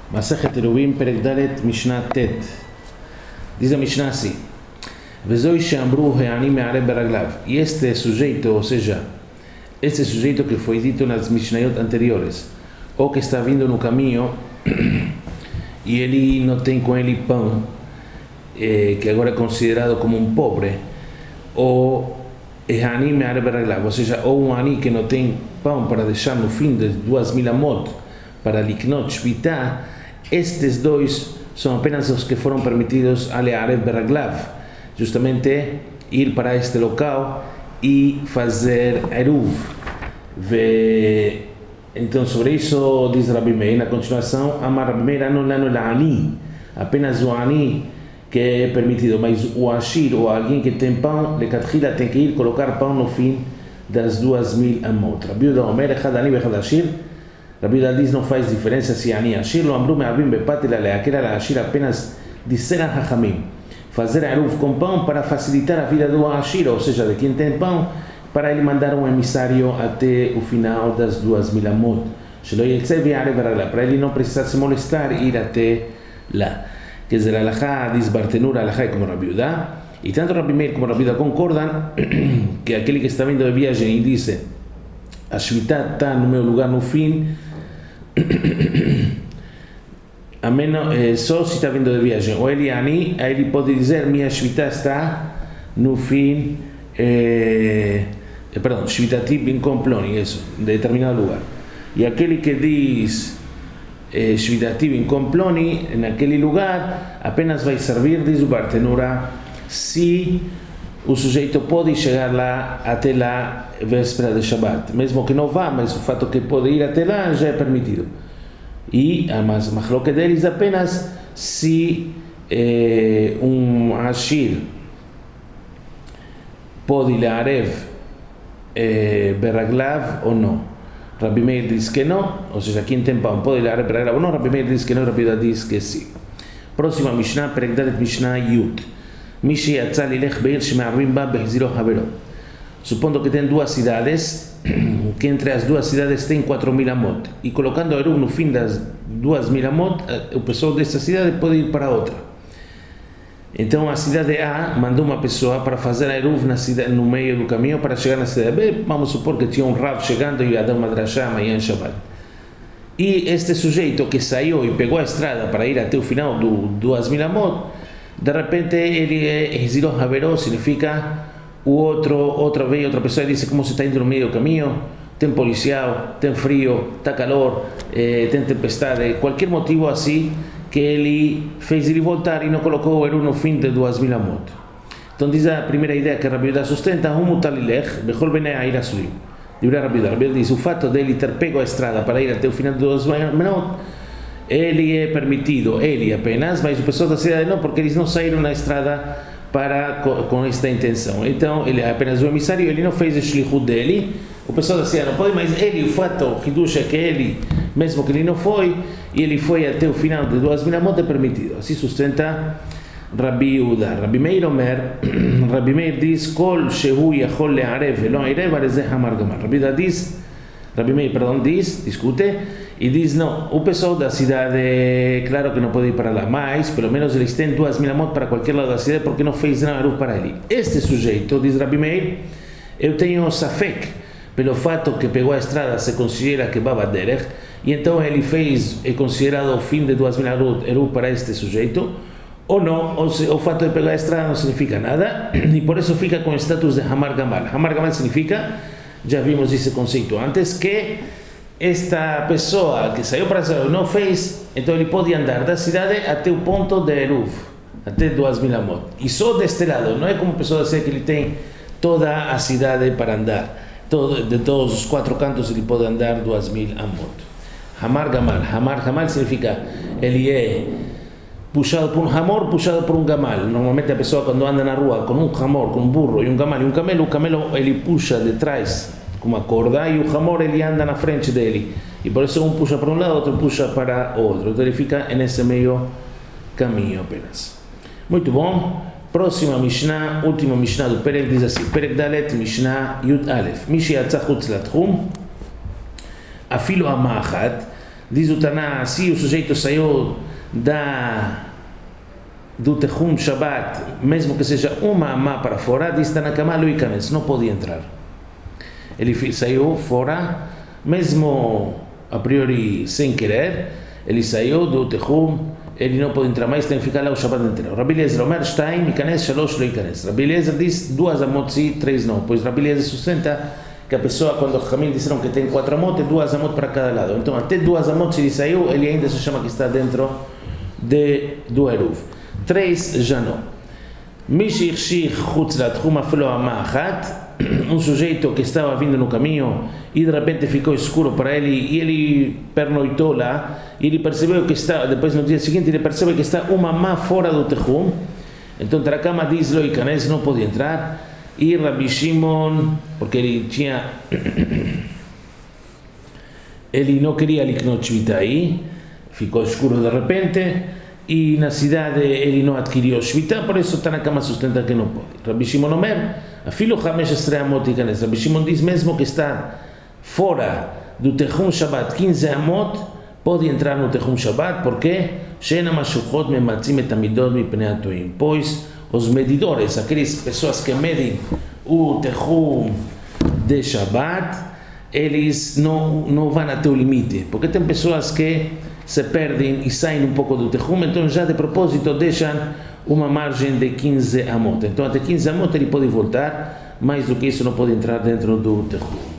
Masechet Eruvin, Perek Dalet, Mishnah Tet. Diz a Mishnah assim: Vezoi she'amru he'ani me'areb beraglav. E este sujeito, ou seja, este sujeito que foi dito nas Mishnayot anteriores, ou que está vindo no caminho e ele não tem com ele pão, que agora é considerado como um pobre, ou he'ani me'areb beraglav, ou seja, ou um ani que não tem pão para deixar no fim de 2000 amot para liknot shvita. Estes dois são apenas os que foram permitidos a le'arev beraglav, justamente ir para este local e fazer eruv. Então sobre isso diz Rabi Meir na continuação: Amar Rabi Meir não ani, apenas o ani que é permitido, mas o ashir ou alguém que tem pão, lecatchila tem que ir colocar pão no fim das 2000 amot. Rabi Yehuda Omer echad ani vechad ashir. Rabi Yehuda diz não faz diferença se ani ashir, lo amru me'avim bepatil aleakir ala ashir, apenas disseram hachamim fazer eruv com pão para facilitar a vida do ashir, ou seja, de quem tem pão, para ele mandar um emissário até o final das 2000 amot, para ele não precisar se molestar e ir até lá. Quer dizer, a halakha diz Bartenur, a halakha é como Rabi Yehuda, e tanto Rabi Meir como Rabi Yehuda concordam que aquele que está vindo de viagem e diz a shvita está no meu lugar no fim, a menos, só se está vindo de viagem, ou ele é ani, aí ele pode dizer minha shvita está no fim, perdão, shvitati binkom ploni, isso, de determinado lugar. E aquele que diz shvitati binkom ploni, naquele lugar, apenas vai servir, diz o Bartenura, se o sujeito pode chegar lá até lá véspera de Shabbat, mesmo que não vá, mas o fato que pode ir até lá já é permitido. E a machloket deles apenas se um ashir pode le'arev beraglav ou não. Rabi Meir diz que não, ou seja, quem tem pão pode le'arev beraglav ou não. Rabi Meir diz que não, Rabi Yehuda diz que sim. Próxima Mishnah, Perek Dalet, Mishnah Yud. Mishi yatza lilech be'ir sheme'arvim ba behziro havero. Supondo que tem duas cidades, que entre as duas cidades tem 4000 amot, e colocando a eruv no fim das 2000 amot, o pessoal dessa cidade pode ir para outra. Então a cidade A mandou uma pessoa para fazer a eruv no meio do caminho para chegar na cidade B. Vamos supor que tinha um rav chegando e ia dar uma drashá amanhã em Shabbat. E este sujeito que saiu e pegou a estrada para ir até o final do 2000 amot, de repente ele é Heziro Havero, significa outra vez, outra pessoa disse como você está indo no meio do caminho, tem policial, tem frio, está calor, tem tempestade, qualquer motivo assim que ele fez ele voltar e não colocou o eruv no fim de 2000 amot. Então diz a primeira ideia que Rabi Yehuda sustenta: mutalilech bechol benei ha'ir asurim. Rabi Yehuda diz o fato de ele ter pego a estrada para ir até o final de 2000 amot, ele é permitido, ele apenas, mas o pessoal da cidade não, porque eles não saíram na estrada com esta intenção. Então ele é apenas o emissário, ele não fez o shlichut dele, o pessoal da cidade não pode, mas ele, o fato, o hidush é que ele, mesmo que ele não foi, e ele foi até o final de 2000 amot, é permitido. Assim sustenta Rabi Yehuda. Rabi Meir Omer, Rabi Meir diz kol shehu yachol le'arev velo arev arezeh hamar gamar. Rabi Meir diz, discute, e diz não, o pessoal da cidade, claro que não pode ir para lá, mas pelo menos eles têm 2000 amot para qualquer lado da cidade porque não fez nada para ele. Este sujeito, diz Rabi Meir, eu tenho safek, pelo fato que pegou a estrada, se considera que baba derech, e então ele fez, é considerado o fim de 2000 eruv para este sujeito, ou não, ou o fato de pegar a estrada não significa nada, e por isso fica com o status de Hamar Gamal. Hamar Gamal significa, já vimos esse conceito antes, que esta pessoa que saiu para a cidade não fez, então ele pode andar da cidade até o ponto de eruv, até 2000 amot, e só deste lado, não é como a pessoa dizer que ele tem toda a cidade para andar, de todos os quatro cantos ele pode andar 2000 amot. Hamar Gamal significa ele é puxado por um hamor, puxado por um gamal. Normalmente a pessoa quando anda na rua com um hamor, com um burro e um gamal, o camelo ele puxa de trás com uma corda e o hamor ele anda na frente dele, e por isso um puxa para um lado, outro puxa para o outro, então ele fica nesse meio caminho apenas. Muito bom. Próxima Mishnah, última Mishnah do Perek, diz assim: Perek Dalet, Mishnah Yud Alef. Mishi yatza chutz latchum, afilo ama achat, Diz o Taná, se o sujeito saiu do Tehum Shabbat, mesmo que seja uma amá para fora, diz Tanakama lo ikanes, não pode entrar. Ele saiu fora, mesmo a priori sem querer, ele saiu do Tehum, ele não pode entrar mais, tem que ficar lá o Shabbat inteiro. Rabbi Eliezer Omer, 2 ikanes, 3 lo ikanes. Rabbi Eliezer diz 2 amot sim, 3 não, pois Rabbi Eliezer sustenta que a pessoa, quando os Hamim disseram que tem 4 amot, 2 amot para cada lado. Então, até 2 amot, se ele saiu, ele ainda se chama que está dentro do Eruv. 3 já não. Mishi Irshich Chutz Latchum Afelo Amah Achat, um sujeito que estava vindo no caminho e de repente ficou escuro para ele e ele pernoitou lá e ele percebeu que está, depois no dia seguinte ele percebe que está uma amá fora do Tehum. Então Tanakama diz lo ikanes, não pode entrar. E Rabbi Shimon, porque ele não queria liknot shvita aí, ficou escuro de repente, e na cidade ele não adquiriu shvita, por isso Tanakama sustenta que não pode. Rabbi Shimon Omer, afilo 15 amot ikanes. Rabbi Shimon diz mesmo que está fora do Tehum Shabbat 15 amot, pode entrar no Tehum Shabbat, porque She'en mashuchot mematzim et hamidot mipnei hatoim, pois os medidores, aquelas pessoas que medem o Tehum de Shabbat, eles não vão até o limite, porque tem pessoas que se perdem e saem um pouco do Tehum, então já de propósito deixam uma margem de 15 amot. Então até 15 amot ele pode voltar, mais do que isso não pode entrar dentro do Tehum.